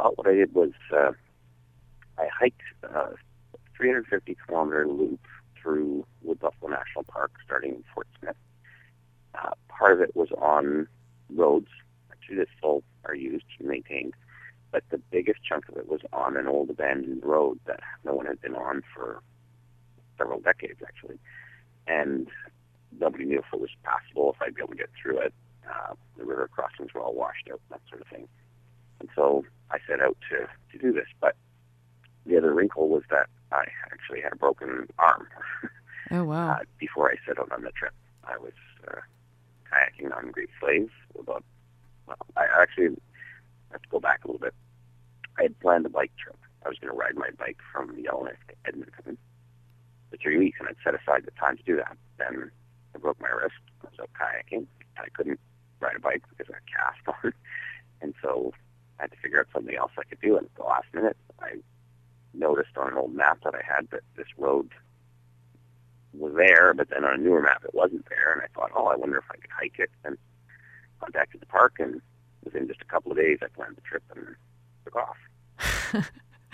Well, what I did was I hiked a 350-kilometer loop through Wood Buffalo National Park, starting in Fort Smith. Part of it was on roads, actually that still are used and maintained, but the biggest chunk of it was on an old abandoned road that no one had been on for several decades, actually. And nobody knew if it was passable, if I'd be able to get through it. The river crossings were all washed out, that sort of thing. And so I set out to do this, but the other wrinkle was that I actually had a broken arm. Oh, wow. Before I set out on the trip. I was kayaking on Great Slave. I actually have to go back a little bit. I had planned a bike trip. I was going to ride my bike from Yellowknife to Edmonton for 3 weeks, and I'd set aside the time to do that. Then I broke my wrist. I was out kayaking. I couldn't ride a bike because I had a cast on. And so I had to figure out something else I could do. And at the last minute, I noticed on an old map that I had that this road was there, but then on a newer map it wasn't there. And I thought, I wonder if I could hike it. And contacted the park, and within just a couple of days I planned the trip and took off.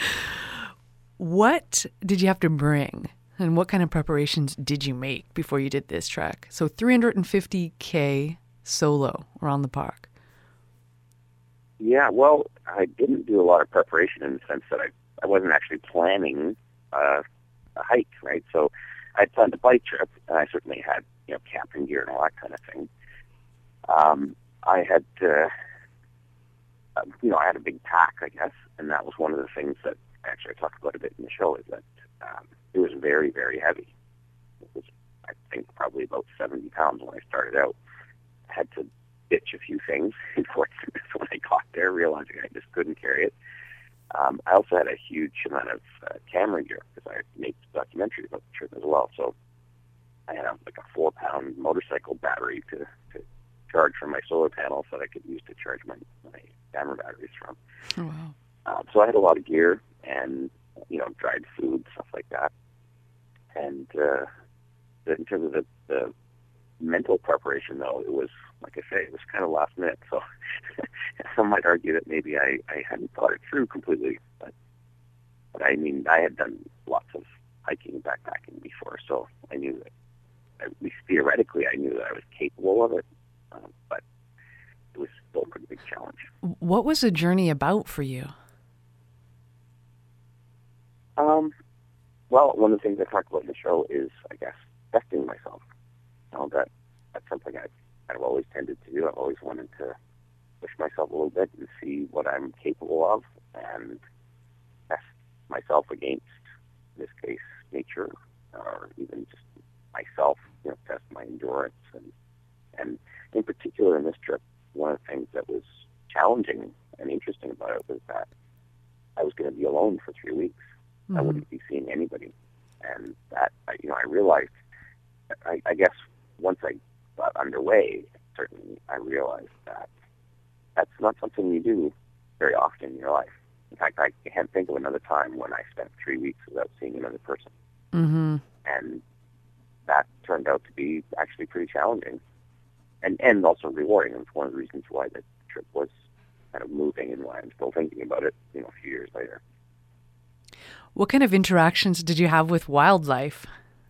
What did you have to bring? And what kind of preparations did you make before you did this trek? So 350K solo around the park. Yeah, well, I didn't do a lot of preparation in the sense that I wasn't actually planning a hike, right? So I had planned a bike trip, and I certainly had, camping gear and all that kind of thing. I had, I had a big pack, I guess, and that was one of the things that actually I talked about a bit in the show, is that it was very, very heavy. It was, I think, probably about 70 pounds when I started out. I had to ditch a few things in Fort Smith when I got there, realizing I just couldn't carry it. I also had a huge amount of camera gear because I made a documentary about the trip as well. So I had a 4-pound motorcycle battery to charge from my solar panels that I could use to charge my camera batteries from. Oh, wow. So I had a lot of gear and, dried food, stuff like that. And in terms of the mental preparation, though, it was, like I say, it was kind of last minute. So some might argue that maybe I hadn't thought it through completely. But I mean, I had done lots of hiking and backpacking before, so I knew that, at least theoretically, I knew that I was capable of it. But it was still a pretty big challenge. What was the journey about for you? Well, one of the things I talked about in the show is, I guess, testing myself. That's something I've always tended to do. I've always wanted to push myself a little bit and see what I'm capable of and test myself against, in this case, nature, or even just myself, test my endurance. And in particular in this trip, one of the things that was challenging and interesting about it was that I was going to be alone for 3 weeks. Mm-hmm. I wouldn't be seeing anybody. And that, I realized, I guess once I got underway, certainly I realized that that's not something you do very often in your life. In fact, I can't think of another time when I spent 3 weeks without seeing another person. Mm-hmm. And that turned out to be actually pretty challenging and also rewarding. It's one of the reasons why the trip was kind of moving and why I'm still thinking about it, a few years later. What kind of interactions did you have with wildlife?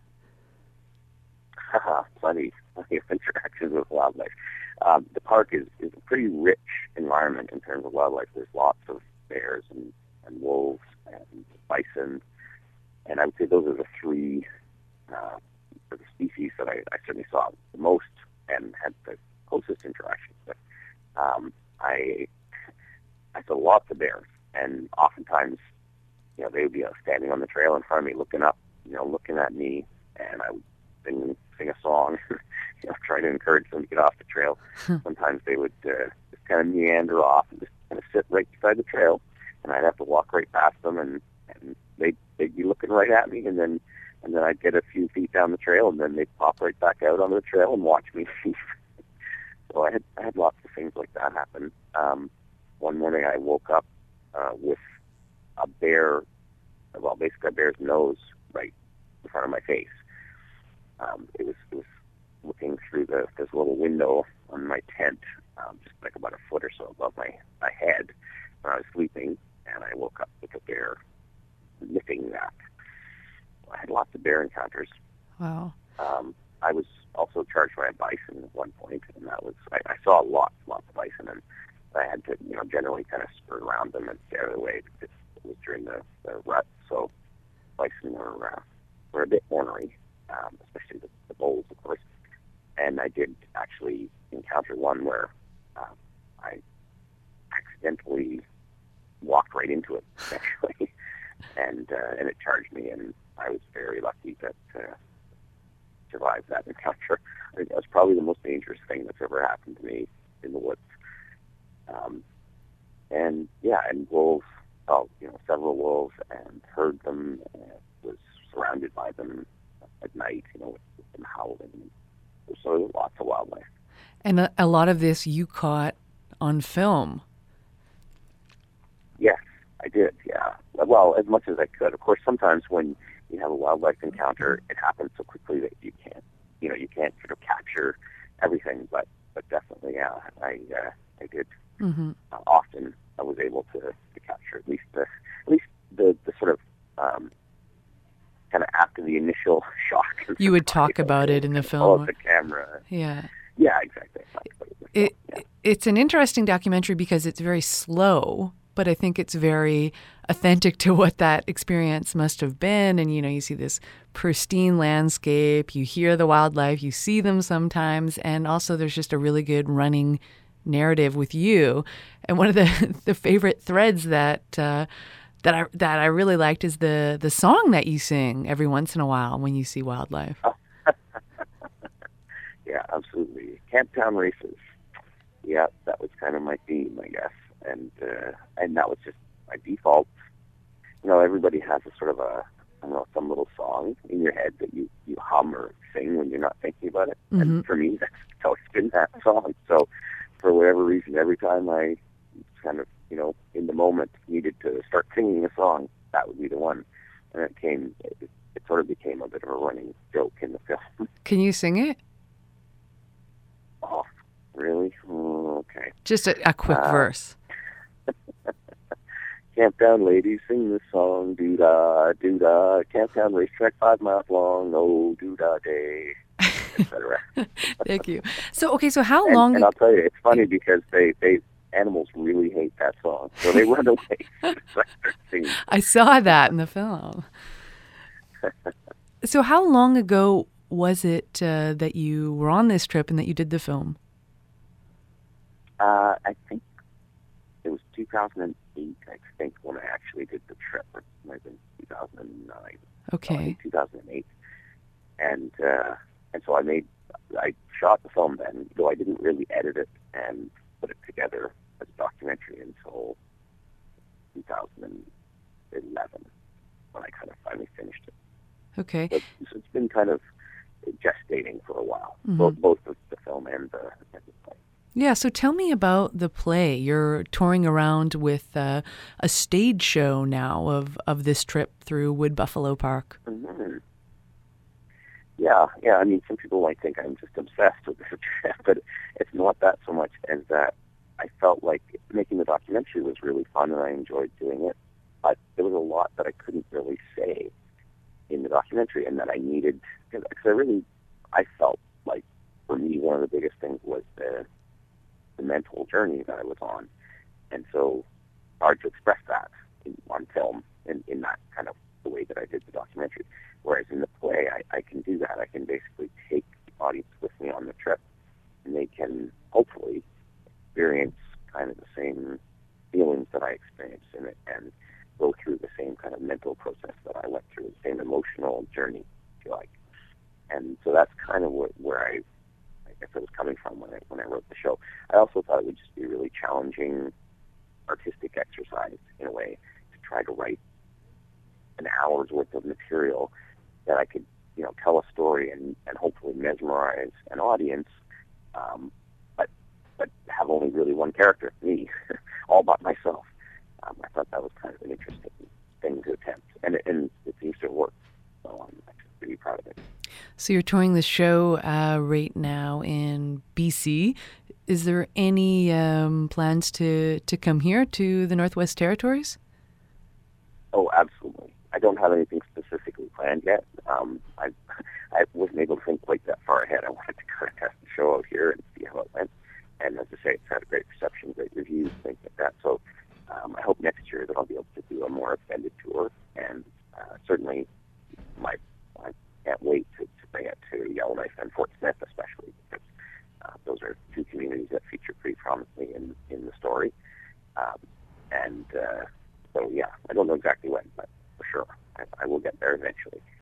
Plenty of interactions with wildlife. The park is a pretty rich environment in terms of wildlife. There's lots of bears and wolves and bison, and I would say those are the three the species that I certainly saw the most and had the closest interactions with. I saw lots of bears, and oftentimes, they would be standing on the trail in front of me, looking up, looking at me, and I would sing a song, try to encourage them to get off the trail. Sometimes they would just kind of meander off and just kind of sit right beside the trail, and I'd have to walk right past them, and they'd be looking right at me, and then I'd get a few feet down the trail, and then they'd pop right back out onto the trail and watch me. So I had lots of things like that happen. One morning I woke up with a bear, basically a bear's nose right in front of my face. It was looking through this little window on my tent, just like about a foot or so above my head when I was sleeping, and I woke up with a bear nipping that. I had lots of bear encounters. Wow. I was also charged by a bison at one point, and that was I saw lots of bison, and I had to generally kind of skirt around them and stay out of the way because it was during the rut. So bison were a bit ornery, especially the bulls, of course. And I did actually encounter one where I accidentally walked right into it, actually, and it charged me, and I was very lucky that survived that encounter. I think that was probably the most dangerous thing that's ever happened to me in the woods. And wolves, several wolves, and heard them, and was surrounded by them at night, with them howling. So lots of wildlife. And a lot of this you caught on film. Yes, I did, yeah. Well, as much as I could. Of course, sometimes when you have a wildlife encounter, it happens so quickly that you can't sort of capture everything, but definitely, yeah, I did. Mm-hmm. Often I was able to capture at least the sort of kind of after the initial shock. You would talk about it in the film. The camera. Yeah. Yeah, exactly. It's an interesting documentary because it's very slow, but I think it's very authentic to what that experience must have been. And, you see this pristine landscape, you hear the wildlife, you see them sometimes, and also there's just a really good running narrative with you. And one of the favorite threads that I really liked is the song that you sing every once in a while when you see wildlife. Oh. Yeah, absolutely. Camptown races. Yeah, that was kind of my theme, I guess, and that was just my default. Everybody has a sort of some little song in your head that you hum or sing when you're not thinking about it. Mm-hmm. And for me, that's always been that song. So, for whatever reason, every time I kind of in the moment needed to start singing a song, that would be the one, and it sort of became a bit of a running joke in the film. Can you sing it? Oh, really? Oh, okay. Just a quick verse. Camptown ladies sing this song, doo-dah, doo-dah. Camptown racetrack 5 miles long, oh, doo-dah day, etc. Thank you. So how long... And I'll tell you, it's funny because animals really hate that song, so they run away. I saw that in the film. So how long ago was it that you were on this trip and that you did the film? I think it was 2008, I think, when I actually did the trip. It might have been 2009. Okay. 2008. And so I shot the film then, though I didn't really edit it and put it together as a documentary until 2011, when I kind of finally finished it. Okay. So it's been kind of gestating for a while, mm-hmm. both the film and the play. Yeah, so tell me about the play. You're touring around with a stage show now of this trip through Wood Buffalo Park. Mm-hmm. Yeah. I mean, some people might think I'm just obsessed with this trip, but it's not that so much as that I felt like making the documentary was really fun and I enjoyed doing it, but there was a lot that I couldn't really say in the documentary and that I needed, because I felt like for me one of the biggest things was the mental journey that I was on, and so hard to express that on film in that kind of the way that I did the documentary. Whereas in the play, I can do that. I can basically take the audience with me on the trip, and they can hopefully experience kind of the same feelings that I experienced in it and go through the same kind of mental process that I went through, the same emotional journey, if you like. And so that's kind of where I guess it was coming from when I wrote the show. I also thought it would just be a really challenging artistic exercise in a way to try to write an hour's worth of material that I could, tell a story and hopefully mesmerize an audience, but have only really one character, me, all by myself. I thought that was kind of an interesting thing to attempt, and it seems to have worked. So I'm actually pretty proud of it. So you're touring the show right now in BC. Is there any plans to come here to the Northwest Territories? Oh, absolutely. I don't have anything specifically planned yet. I wasn't able to think quite that far ahead. I wanted to kind of test the show out here and see how it went. And as I say, it's had a great reception, great reviews, things like that. So I hope next year that I'll be able to do a more extended tour. And certainly, I can't wait to bring it to Yellowknife and Fort Smith, especially because those are two communities that feature pretty prominently in the story. And so, yeah, I don't know exactly when, but for sure, I will get there eventually.